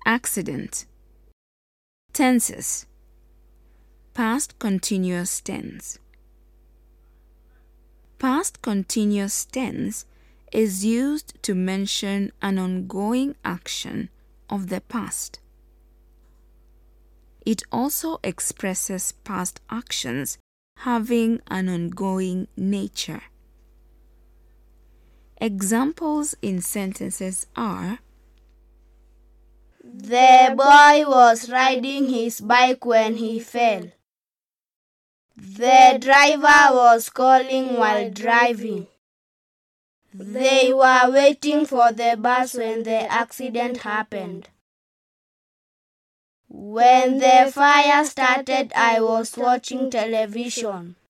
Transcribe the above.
Accident. Tenses. Past continuous tense. Past continuous tense is used to mention an ongoing action of the past. It also expresses past actions having an ongoing nature. Examples in sentences are: The boy was riding his bike when he fell. The driver was calling while driving. They were waiting for the bus when the accident happened. When the fire started, I was watching television.